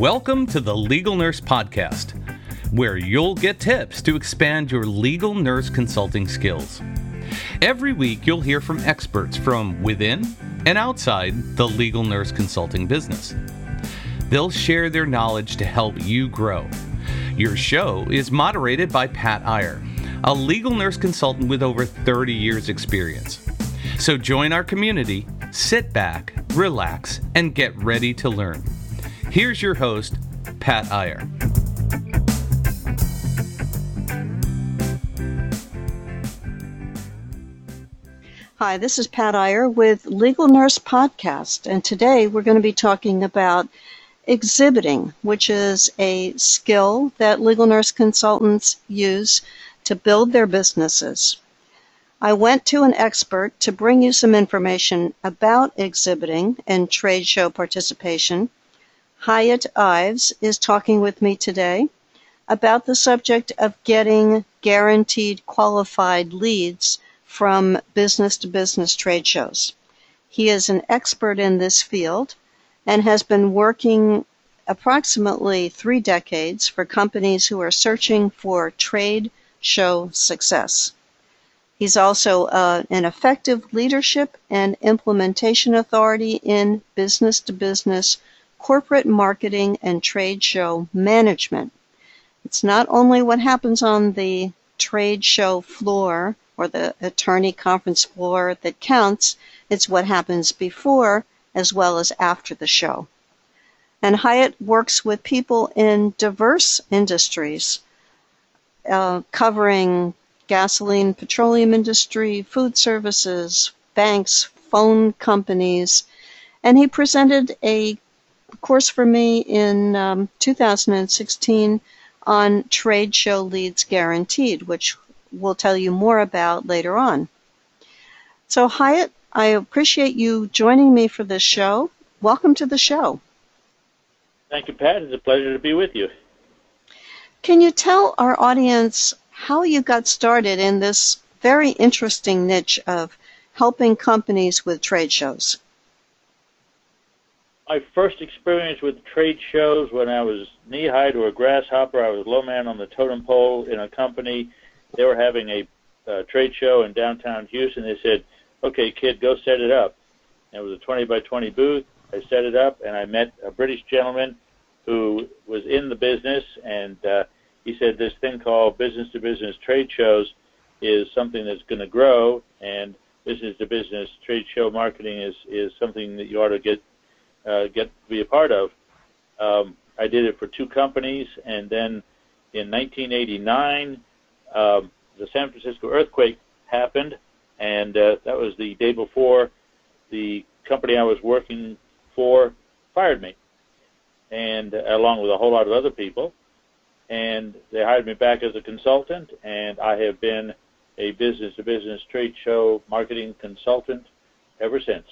Welcome to the Legal Nurse Podcast, where you'll get tips to expand your legal nurse consulting skills. Every week, you'll hear from experts from within and outside the legal nurse consulting business. They'll share their knowledge to help you grow. Your show is moderated by Pat Iyer, a legal nurse consultant with over 30 years' experience. So join our community, sit back, relax, and get ready to learn. Here's your host, Pat Iyer. Hi, this is Pat Iyer with Legal Nurse Podcast, and today we're going to be talking about exhibiting, which is a skill that legal nurse consultants use to build their businesses. I went to an expert to bring you some information about exhibiting and trade show participation. Hyatt Ives is talking with me today about the subject of getting guaranteed qualified leads from business-to-business trade shows. He is an expert in this field and has been working approximately 3 decades for companies who are searching for trade show success. He's also an effective leadership and implementation authority in business-to-business corporate marketing and trade show management. It's not only what happens on the trade show floor or the attorney conference floor that counts, it's what happens before as well as after the show. And Hyatt works with people in diverse industries, covering gasoline, petroleum industry, food services, banks, phone companies, and he presented a course for me in 2016 on Trade Show Leads Guaranteed, which we'll tell you more about later on. So Hyatt, I appreciate you joining me for this show. Welcome to the show. Thank you, Pat. It's a pleasure to be with you. Can you tell our audience how you got started in this very interesting niche of helping companies with trade shows? My first experience with trade shows when I was knee-high to a grasshopper. I was low man on the totem pole in a company. They were having a trade show in downtown Houston. They said, "Okay, kid, go set it up." And it was a 20 by 20 booth. I set it up, and I met a British gentleman who was in the business, and he said this thing called business-to-business trade shows is something that's going to grow, and business-to-business trade show marketing is something that you ought to get to be a part of. I did it for 2 companies, and then in 1989, the San Francisco earthquake happened, and that was the day before the company I was working for fired me, and along with a whole lot of other people, and they hired me back as a consultant, and I have been a business-to-business trade show marketing consultant ever since.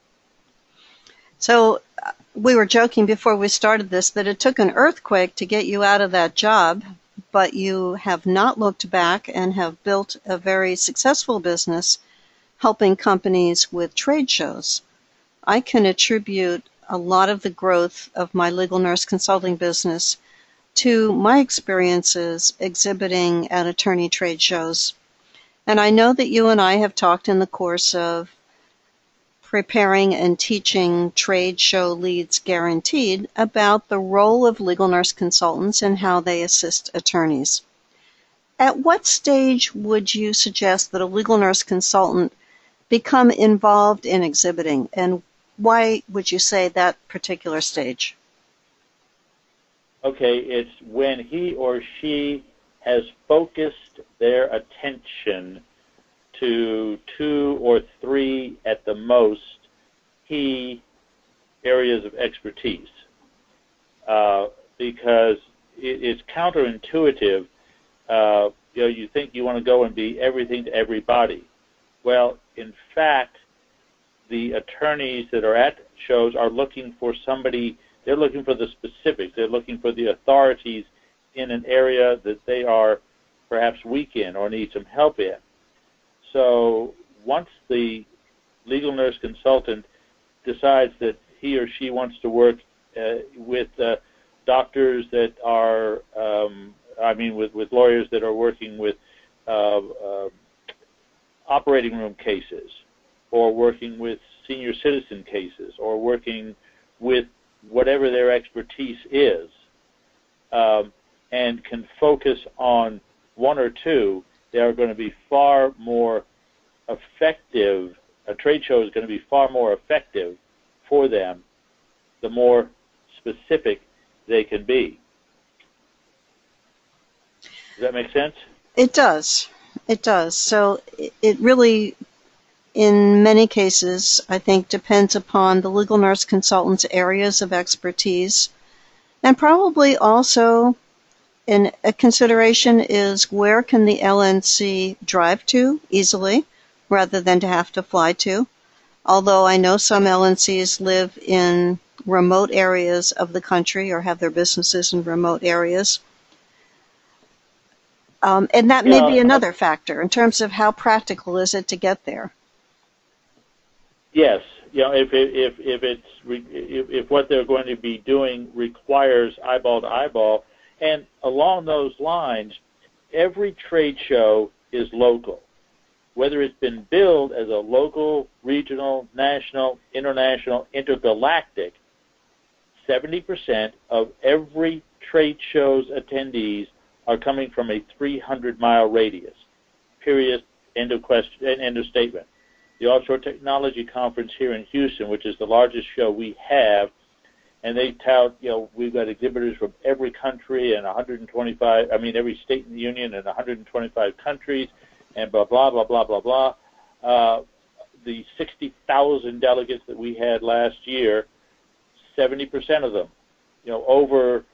So we were joking before we started this that it took an earthquake to get you out of that job, but you have not looked back and have built a very successful business helping companies with trade shows. I can attribute a lot of the growth of my legal nurse consulting business to my experiences exhibiting at attorney trade shows. And I know that you and I have talked in the course of preparing and teaching Trade Show Leads Guaranteed about the role of legal nurse consultants and how they assist attorneys. At what stage would you suggest that a legal nurse consultant become involved in exhibiting, and why would you say that particular stage? Okay, it's when he or she has focused their attention to 2 or 3 at the most key areas of expertise, because it's counterintuitive. You think you want to go and be everything to everybody. Well, in fact, the attorneys that are at shows are looking for somebody. They're looking for the specifics. They're looking for the authorities in an area that they are perhaps weak in or need some help in. So once the legal nurse consultant decides that he or she wants to work with doctors that are, with lawyers that are working with operating room cases, or working with senior citizen cases, or working with whatever their expertise is, and can focus on one or two, they are going to be far more effective. A trade show is going to be far more effective for them the more specific they can be. Does that make sense? It does. It does. So it really, in many cases, I think, depends upon the legal nurse consultant's areas of expertise. And probably also a consideration is where can the LNC drive to easily rather than to have to fly to. Although I know some LNCs live in remote areas of the country or have their businesses in remote areas. And that may be another factor in terms of how practical is it to get there. Yes, if what they're going to be doing requires eyeball to eyeball, and along those lines, every trade show is local. Whether it's been billed as a local, regional, national, international, intergalactic, 70% of every trade show's attendees are coming from a 300-mile radius. Period. End of question. End of statement. The Offshore Technology Conference here in Houston, which is the largest show we have, and they tout, we've got exhibitors from every country and every state in the union and 125 countries, and blah, blah, blah, blah, blah, blah. The 60,000 delegates that we had last year, 70% of them, over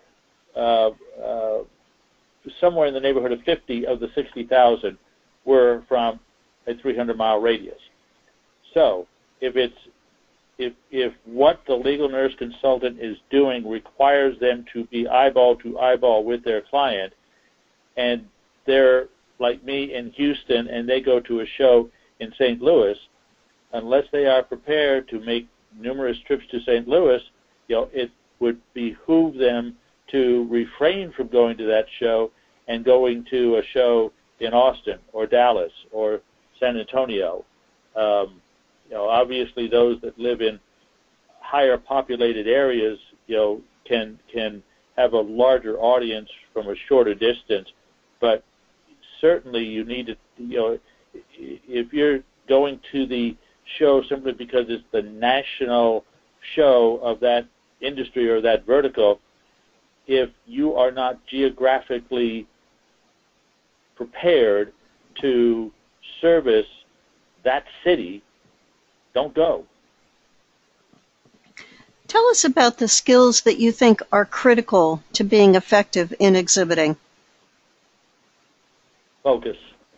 somewhere in the neighborhood of 50 of the 60,000 were from a 300-mile radius. So if what the legal nurse consultant is doing requires them to be eyeball to eyeball with their client, and they're like me in Houston and they go to a show in St. Louis, unless they are prepared to make numerous trips to St. Louis, it would behoove them to refrain from going to that show and going to a show in Austin or Dallas or San Antonio. Obviously those that live in higher populated areas, can have a larger audience from a shorter distance, but certainly you need to, if you're going to the show simply because it's the national show of that industry or that vertical, if you are not geographically prepared to service that city, don't go. Tell us about the skills that you think are critical to being effective in exhibiting. Focus.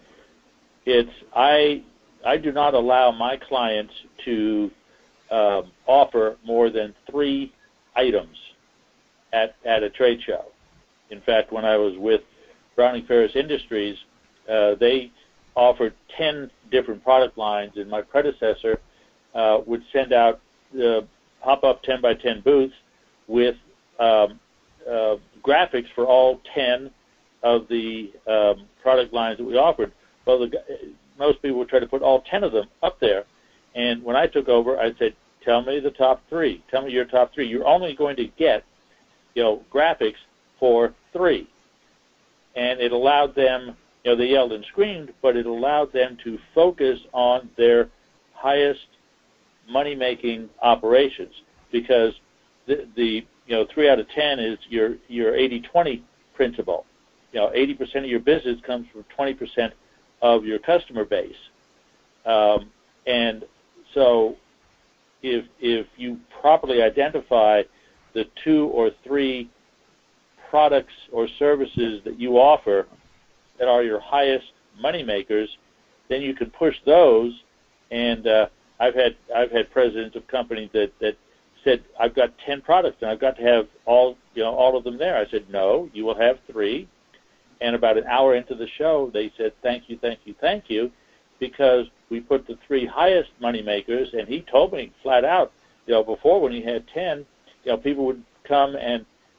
I do not allow my clients to offer more than 3 items at a trade show. In fact, when I was with Browning Ferris Industries, they offered 10 different product lines, and my predecessor would send out the pop-up 10x10 booths with graphics for all 10 of the product lines that we offered. Well, most people would try to put all 10 of them up there, and when I took over, I said, tell me the top 3. Tell me your top 3. You're only going to get, graphics for 3. And it allowed them, they yelled and screamed, but it allowed them to focus on their highest money-making operations, because the 3 out of 10 is your 80-20 principle. 80% of your business comes from 20% of your customer base. And so if you properly identify the 2 or 3 products or services that you offer that are your highest money makers, then you can push those. And I've had presidents of companies that said, I've got 10 products and I've got to have all of them there. I said, no, you will have 3. And about an hour into the show, they said, thank you, thank you, thank you, because we put the 3 highest money makers. And he told me flat out, before when he had 10, people would come and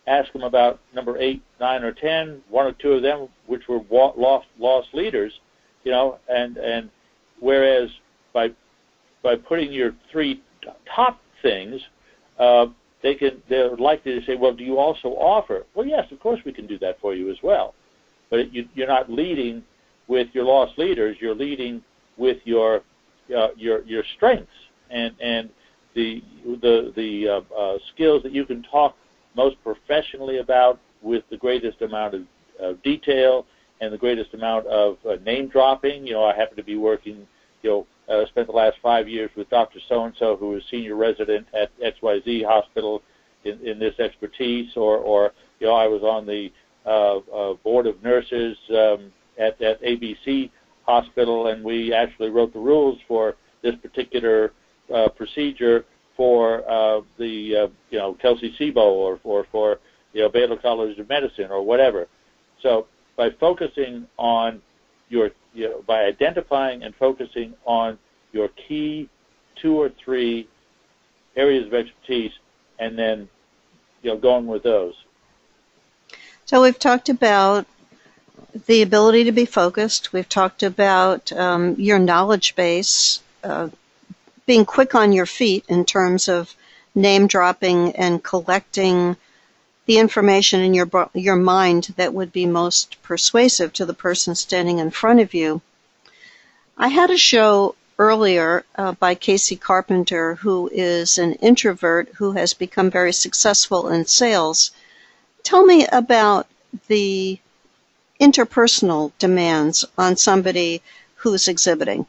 ask them about number 8, 9, or 10, one or two of them which were lost leaders, and whereas by putting your 3 top things, they're likely to say, well, do you also offer? Well, yes, of course we can do that for you as well. But you're not leading with your lost leaders. You're leading with your strengths and the skills that you can talk most professionally about with the greatest amount of detail and the greatest amount of name dropping. I happen to be working, spent the last 5 years with Dr. So-and-so, who is senior resident at XYZ Hospital in this expertise, or I was on the board of nurses at ABC Hospital, and we actually wrote the rules for this particular procedure for the Kelsey Sebo or for Baylor College of Medicine or whatever. So by focusing on by identifying and focusing on your key 2 or 3 areas of expertise, and then going with those. So we've talked about the ability to be focused. We've talked about your knowledge base, being quick on your feet in terms of name dropping and collecting the information in your mind that would be most persuasive to the person standing in front of you. I had a show earlier by Casey Carpenter, who is an introvert who has become very successful in sales. Tell me about the interpersonal demands on somebody who's exhibiting.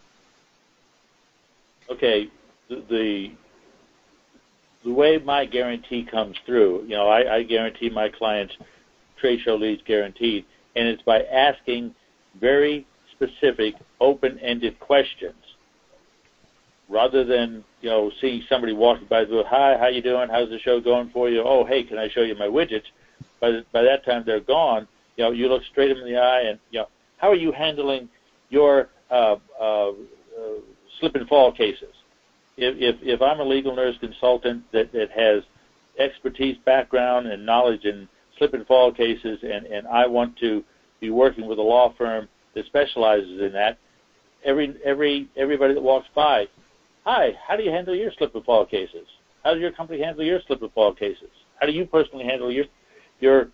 Okay, the way my guarantee comes through, I guarantee my clients trade show leads guaranteed, and it's by asking very specific, open-ended questions, rather than seeing somebody walking by the booth. Hi, how you doing? How's the show going for you? Oh, hey, can I show you my widgets? By that time they're gone. You look straight them in the eye, and how are you handling your slip and fall cases? If I'm a legal nurse consultant that has expertise, background, and knowledge in slip and fall cases, and I want to be working with a law firm that specializes in that, everybody that walks by, hi, how do you handle your slip and fall cases? How does your company handle your slip and fall cases? How do you personally handle your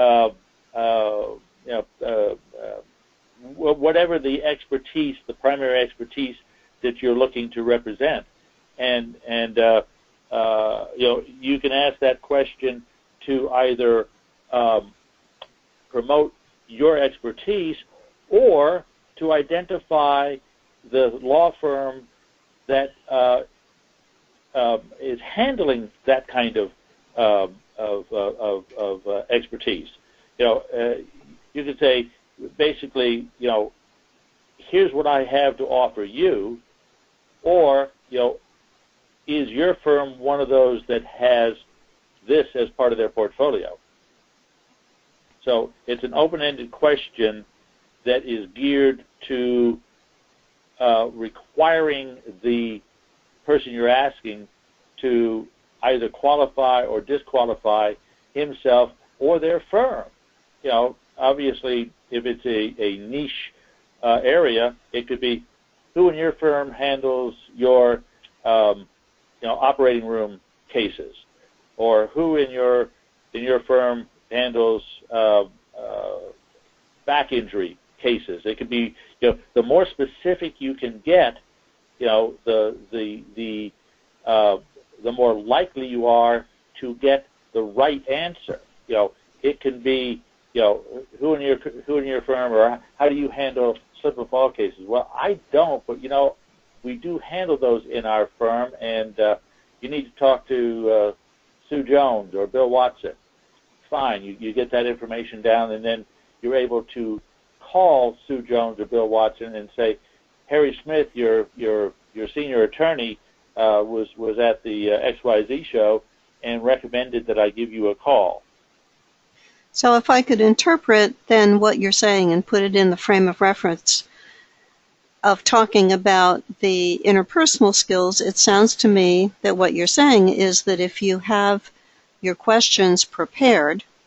whatever the expertise, the primary expertise that you're looking to represent? And you can ask that question to either promote your expertise or to identify the law firm that is handling that kind of expertise. You could say, basically, here's what I have to offer you, or is your firm one of those that has this as part of their portfolio? So it's an open-ended question that is geared to requiring the person you're asking to either qualify or disqualify himself or their firm. Obviously, if it's a niche area, it could be who in your firm handles your operating room cases, or who in your firm handles back injury cases. It could be, the more specific you can get, the more likely you are to get the right answer. It can be, who in your firm, or how do you handle slip and fall cases? Well, I don't, but we do handle those in our firm, and you need to talk to Sue Jones or Bill Watson. Fine, you get that information down, and then you're able to call Sue Jones or Bill Watson and say, Harry Smith, your senior attorney, was at the XYZ show and recommended that I give you a call. So if I could interpret then what you're saying and put it in the frame of reference of talking about the interpersonal skills, it sounds to me that what you're saying is that if you have your questions prepared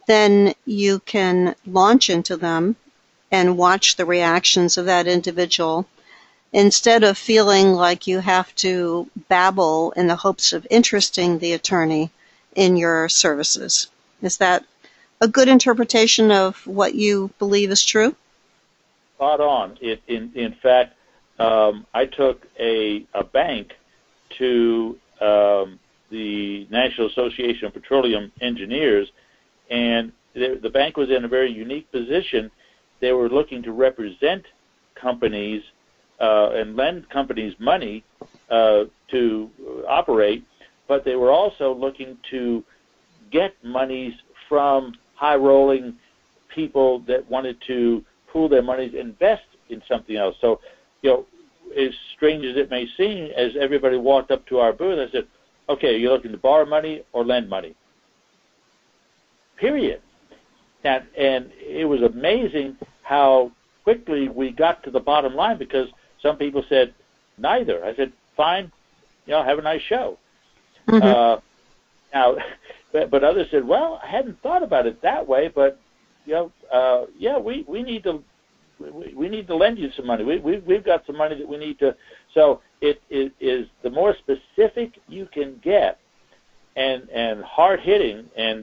then you can launch into them and watch the reactions of that individual instead of feeling like you have to babble in the hopes of interesting the attorney in your services. Is that a good interpretation of what you believe is true? Spot on. In fact, I took a bank to the National Association of Petroleum Engineers, and the bank was in a very unique position. They were looking to represent companies and lend companies money to operate, but they were also looking to get monies from high-rolling people that wanted to pool their monies, invest in something else. So, as strange as it may seem, as everybody walked up to our booth, I said, okay, are you looking to borrow money or lend money? Period. And it was amazing how quickly we got to the bottom line, because some people said neither. I said, fine, have a nice show. Mm-hmm. Now, but others said, well, I hadn't thought about it that way, but we need to lend you some money. We've got some money that we need to. So it is the more specific you can get, and hard hitting. And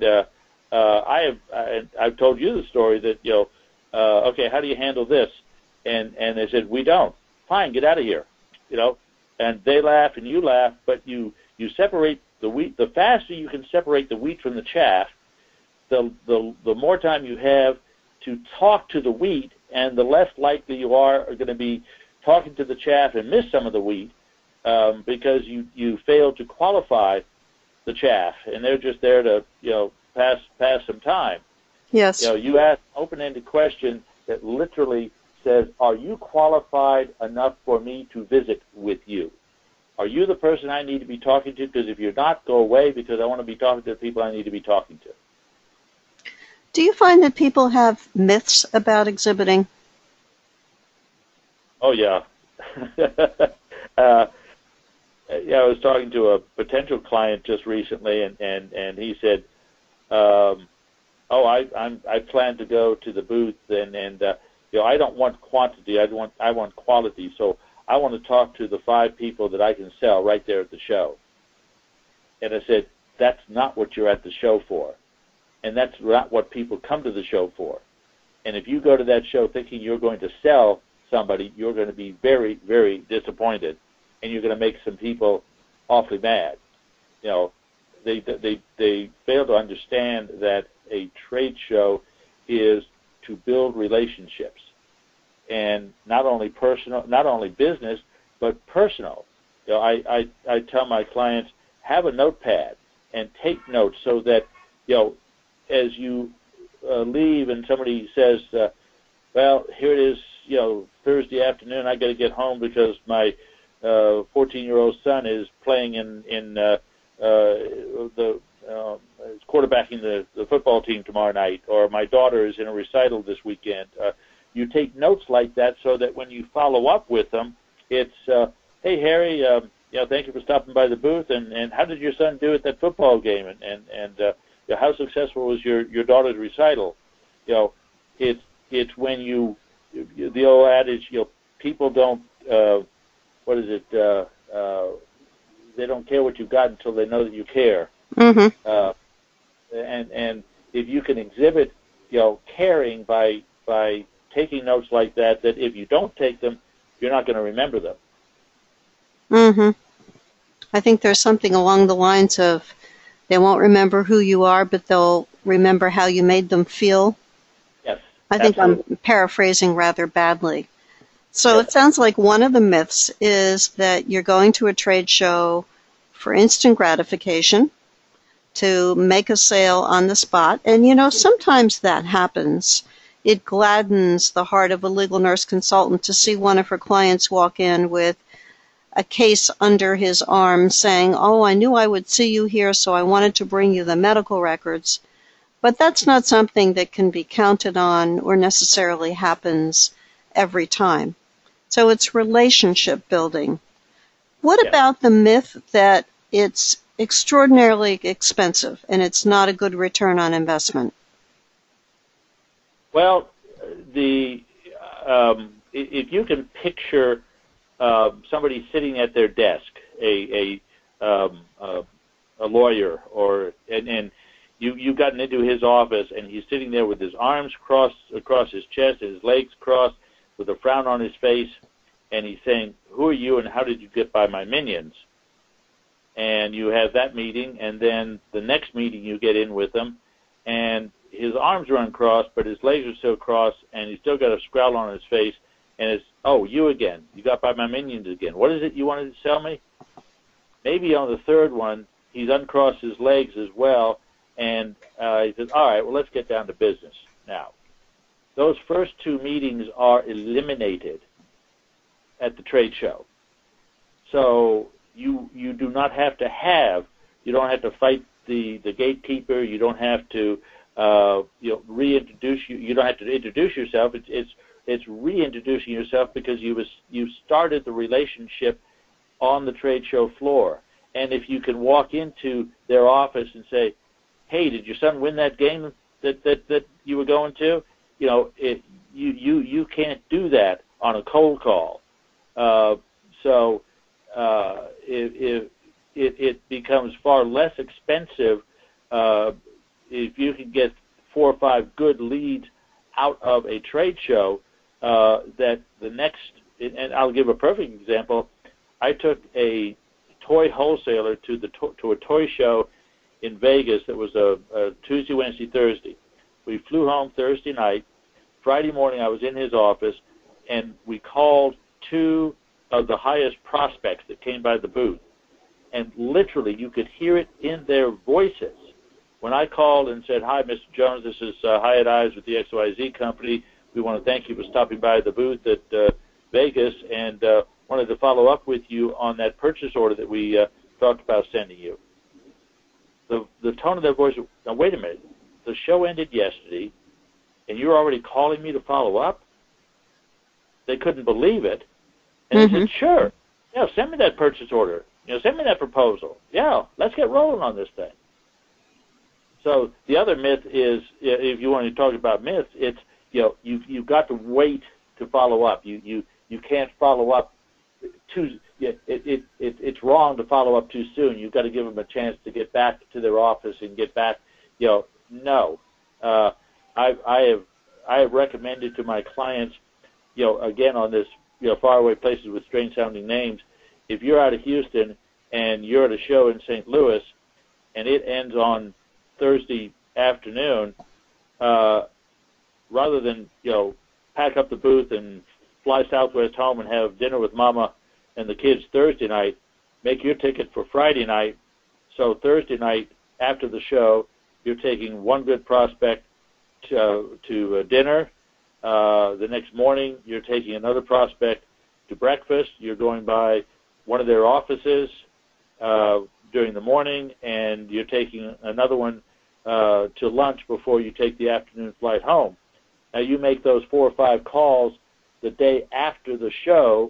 I've told you the story that okay, how do you handle this? And they said, we don't. Fine, get out of here. And they laugh and you laugh, but you separate the wheat. The faster you can separate the wheat from the chaff, the more time you have to talk to the wheat, and the less likely you are going to be talking to the chaff and miss some of the wheat because you failed to qualify the chaff, and they're just there to pass some time. Yes. You ask an open-ended question that literally says, are you qualified enough for me to visit with you? Are you the person I need to be talking to? Because if you're not, go away, because I want to be talking to the people I need to be talking to. Do you find that people have myths about exhibiting? Oh, yeah. I was talking to a potential client just recently, and he said, I plan to go to the booth, and I don't want quantity, I want quality, so I want to talk to the 5 people that I can sell right there at the show. And I said, that's not what you're at the show for, and that's not what people come to the show for. And if you go to that show thinking you're going to sell somebody, you're going to be very, very disappointed, and you're going to make some people awfully mad. They fail to understand that a trade show is to build relationships, and not only personal, not only business, but personal. I tell my clients, have a notepad and take notes so that as you leave and somebody says, well, here it is, Thursday afternoon, I got to get home because my 14-year-old son is playing in quarterbacking the football team tomorrow night, or my daughter is in a recital this weekend. You take notes like that so that when you follow up with them, it's, hey, Harry, thank you for stopping by the booth, and how did your son do at that football game, and how successful was your daughter's recital? It's when the old adage, people don't, they don't care what you've got until they know that you care. Mm-hmm. And if you can exhibit, caring by taking notes like that if you don't take them, you're not going to remember them. Mm-hmm. I think there's something along the lines of they won't remember who you are, but they'll remember how you made them feel. Yes. I think absolutely. I'm paraphrasing rather badly. So Yes. It sounds like one of the myths is that you're going to a trade show for instant gratification, to make a sale on the spot. And, sometimes that happens. It gladdens the heart of a legal nurse consultant to see one of her clients walk in with a case under his arm saying, oh, I knew I would see you here, so I wanted to bring you the medical records. But that's not something that can be counted on or necessarily happens every time. So it's relationship building. What about the myth that it's extraordinarily expensive and it's not a good return on investment? Well, if you can picture somebody sitting at their desk, a lawyer, and you've gotten into his office, and he's sitting there with his arms crossed across his chest and his legs crossed, with a frown on his face, and he's saying, "Who are you, and how did you get by my minions?" And you have that meeting, and then the next meeting you get in with him, and his arms are uncrossed, but his legs are still crossed, and he's still got a scowl on his face, and it's, "Oh, you again. You got by my minions again. What is it you wanted to sell me?" Maybe on the third one, he's uncrossed his legs as well, and he says, "All right, well, let's get down to business now." Those first two meetings are eliminated at the trade show. So you do not have to you don't have to fight the gatekeeper. You don't have to reintroduce you don't have to introduce yourself. It's reintroducing yourself because you started the relationship on the trade show floor. And if you can walk into their office and say, "Hey, did your son win that game that you were going to?" You can't do that on a cold call. So it becomes far less expensive if you can get 4 or 5 good leads out of a trade show. That the next, and I'll give a perfect example. I took a toy wholesaler to a toy show in Vegas that was a Tuesday, Wednesday, Thursday. We flew home Thursday night. Friday morning, I was in his office, and we called 2 of the highest prospects that came by the booth. And literally, you could hear it in their voices. When I called and said, "Hi, Mr. Jones, this is Hyatt Eyes with the XYZ Company. We want to thank you for stopping by the booth at Vegas, and wanted to follow up with you on that purchase order that we talked about sending you." The tone of their voice, "Now, wait a minute. The show ended yesterday, and you're already calling me to follow up?" They couldn't believe it. And they said, "Sure. Yeah, send me that purchase order. Send me that proposal. Yeah, let's get rolling on this thing." So the other myth is, if you want to talk about myths, it's, you've got to wait to follow up. You can't follow up too. It's wrong to follow up too soon. You've got to give them a chance to get back to their office and get back. No. I have recommended to my clients, again on this, faraway places with strange sounding names. If you're out of Houston and you're at a show in St. Louis and it ends on Thursday afternoon, rather than pack up the booth and fly Southwest home and have dinner with Mama and the kids Thursday night, make your ticket for Friday night. So Thursday night after the show, you're taking one good prospect to dinner. The next morning, you're taking another prospect to breakfast. You're going by one of their offices during the morning, and you're taking another one to lunch before you take the afternoon flight home. Now, you make those 4 or 5 calls the day after the show,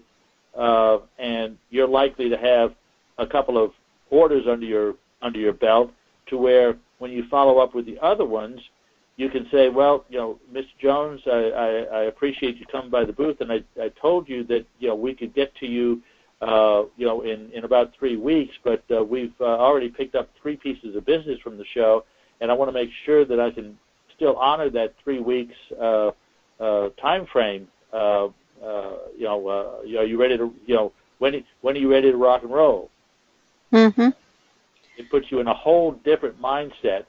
and you're likely to have a couple of orders under your belt, to where when you follow up with the other ones, you can say, "Well, Mr. Jones, I appreciate you coming by the booth, and I told you that we could get to you in about 3 weeks, but we've already picked up 3 pieces of business from the show, and I want to make sure that I can still honor that 3 weeks time frame. Are you ready to when are you ready to rock and roll?" Mm-hmm. It puts you in a whole different mindset,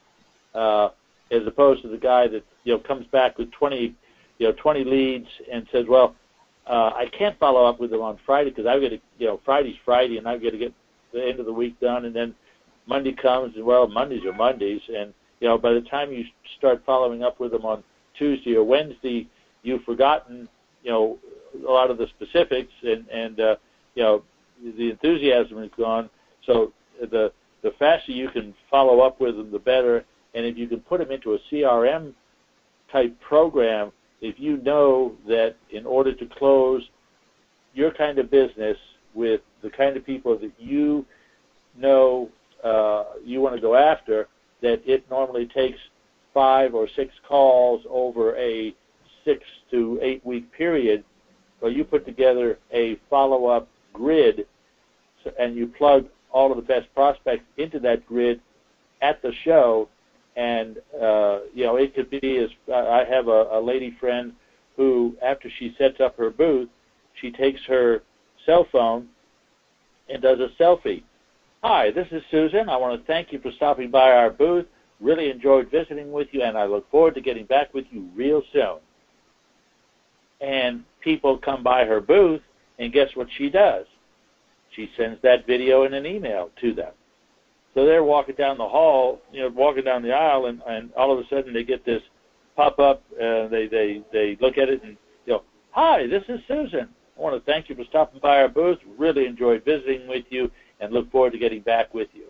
as opposed to the guy that comes back with 20 leads and says, "Well, I can't follow up with them on Friday because I've got to, Friday's Friday, and I've got to get the end of the week done." And then Monday comes, and Mondays are Mondays, and by the time you start following up with them on Tuesday or Wednesday, you've forgotten a lot of the specifics, and the enthusiasm is gone. So the faster you can follow up with them, the better. And if you can put them into a CRM type program, if you know that in order to close your kind of business with the kind of people that you know you want to go after, that it normally takes 5 or 6 calls over a 6 to 8 week period, where you put together a follow-up grid, and you plug all of the best prospects into that grid at the show. And it could be as I have a lady friend who, after she sets up her booth, she takes her cell phone and does a selfie. Hi, this is Susan. I want to thank you for stopping by our booth. Really enjoyed visiting with you, and I look forward to getting back with you real soon. And people come by her booth, and guess what she does? She sends that video in an email to them. So they're walking down the hall, walking down the aisle, and all of a sudden they get this pop-up. They look at it and hi, this is Susan. I want to thank you for stopping by our booth. Really enjoyed visiting with you, and look forward to getting back with you.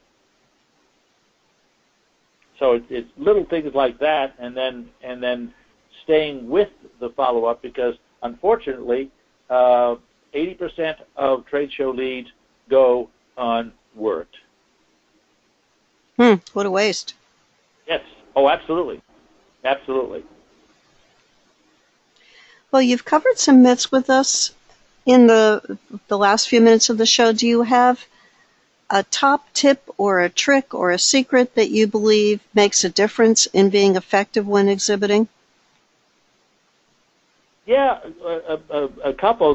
So it's little things like that, and then staying with the follow-up, because unfortunately, 80% of trade show leads go unworked. What a waste. Yes. Oh, absolutely. Absolutely. Well, you've covered some myths with us in the last few minutes of the show. Do you have a top tip or a trick or a secret that you believe makes a difference in being effective when exhibiting? Yeah, a couple.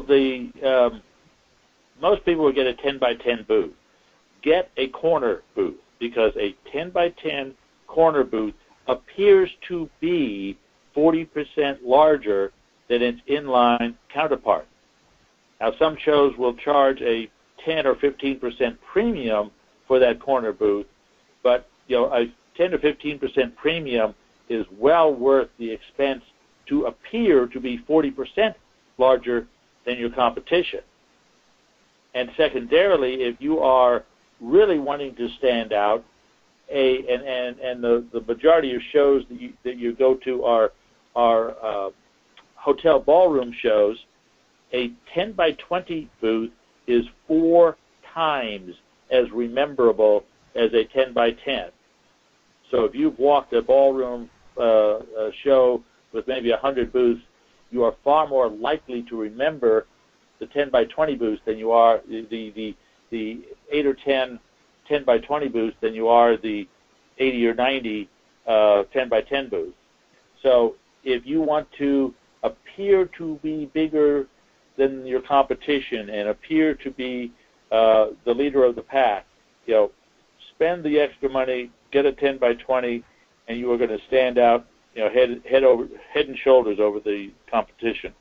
Most people will get a 10 by 10 booth. Get a corner booth, because a 10 by 10 corner booth appears to be 40% larger than its inline counterpart. Now, some shows will charge a 10 or 15% premium for that corner booth, but a 10 to 15% premium is well worth the expense to appear to be 40% larger than your competition. And secondarily, if you are really wanting to stand out, and the majority of shows that you go to are hotel ballroom shows, a 10 by 20 booth is 4 times as rememberable as a 10 by 10. So if you've walked a ballroom show with maybe 100 booths, you are far more likely to remember the 10 by 20 booths than you are the 8 or 10 by 20 booths than you are the 80 or 90 10 by 10 booths. So if you want to appear to be bigger than your competition and appear to be the leader of the pack, spend the extra money, get a 10 by 20, and you are going to stand out, head and shoulders over the competition.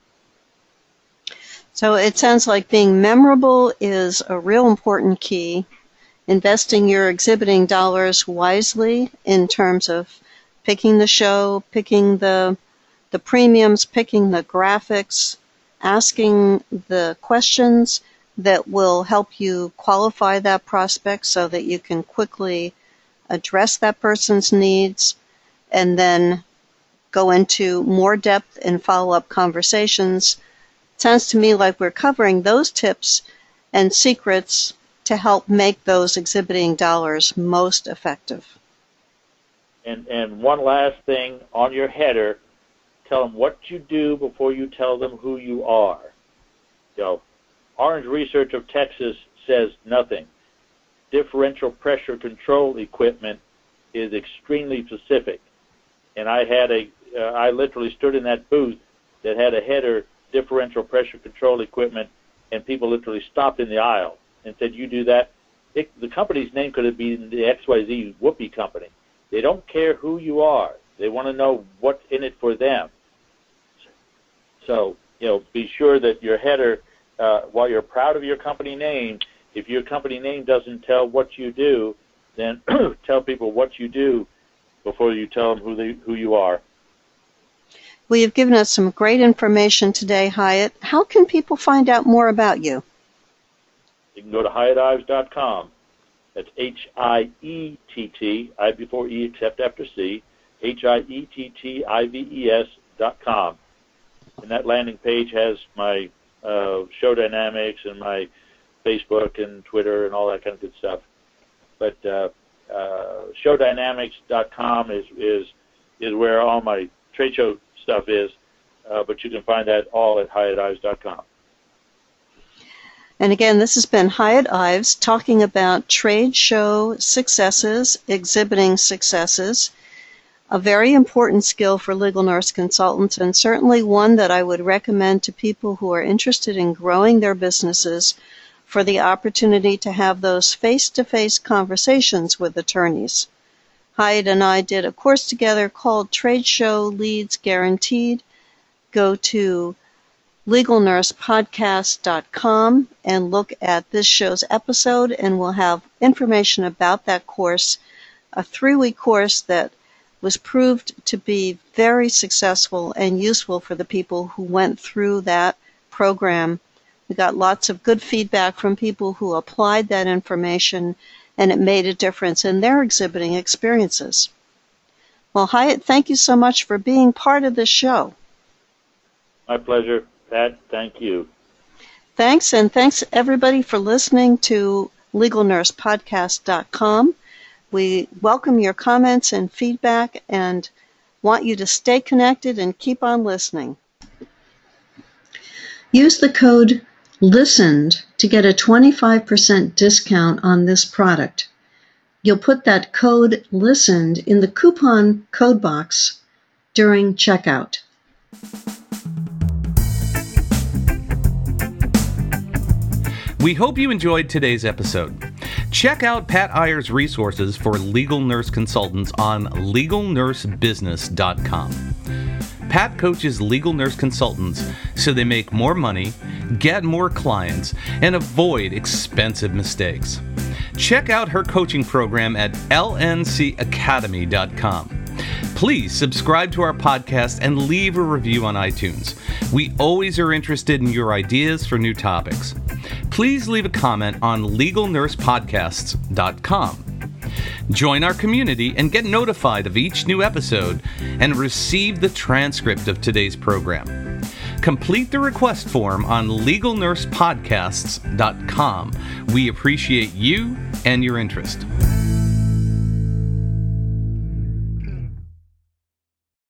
So it sounds like being memorable is a real important key. Investing your exhibiting dollars wisely in terms of picking the show, picking the premiums, picking the graphics, asking the questions that will help you qualify that prospect so that you can quickly address that person's needs, and then go into more depth in follow-up conversations. Sounds to me like we're covering those tips and secrets to help make those exhibiting dollars most effective. And one last thing on your header, tell them what you do before you tell them who you are. Orange Research of Texas says nothing. Differential pressure control equipment is extremely specific. And I literally stood in that booth that had a header, differential pressure control equipment, and people literally stopped in the aisle and said, you do that? The company's name could have been the XYZ Whoopee Company. They don't care who you are. They want to know what's in it for them. So, be sure that your header, while you're proud of your company name, if your company name doesn't tell what you do, then tell people what you do before you tell them who you are. Well, you've given us some great information today, Hyatt. How can people find out more about you? You can go to HyattIves.com. That's H-I-E-T-T, I before E except after C, HIETTIVES.com. And that landing page has my show dynamics and my Facebook and Twitter and all that kind of good stuff. But showdynamics.com is where all my trade show stuff is. but you can find that all at HyattIves.com. And again, this has been Hyatt Ives talking about trade show successes, exhibiting successes, a very important skill for legal nurse consultants, and certainly one that I would recommend to people who are interested in growing their businesses for the opportunity to have those face-to-face conversations with attorneys. Hyatt and I did a course together called Trade Show Leads Guaranteed. Go to legalnursepodcast.com and look at this show's episode, and we'll have information about that course, a 3-week course that was proved to be very successful and useful for the people who went through that program. We got lots of good feedback from people who applied that information, and it made a difference in their exhibiting experiences. Well, Hyatt, thank you so much for being part of this show. My pleasure, Pat. Thank you. Thanks, and thanks everybody for listening to LegalNursePodcast.com. We welcome your comments and feedback and want you to stay connected and keep on listening. Use the code LISTENED to get a 25% discount on this product. You'll put that code LISTENED in the coupon code box during checkout. We hope you enjoyed today's episode. Check out Pat Iyer's resources for legal nurse consultants on legalnursebusiness.com. Pat coaches legal nurse consultants so they make more money, get more clients, and avoid expensive mistakes. Check out her coaching program at lncacademy.com. Please subscribe to our podcast and leave a review on iTunes. We always are interested in your ideas for new topics. Please leave a comment on legalnursepodcasts.com. Join our community and get notified of each new episode and receive the transcript of today's program. Complete the request form on legalnursepodcasts.com. We appreciate you and your interest.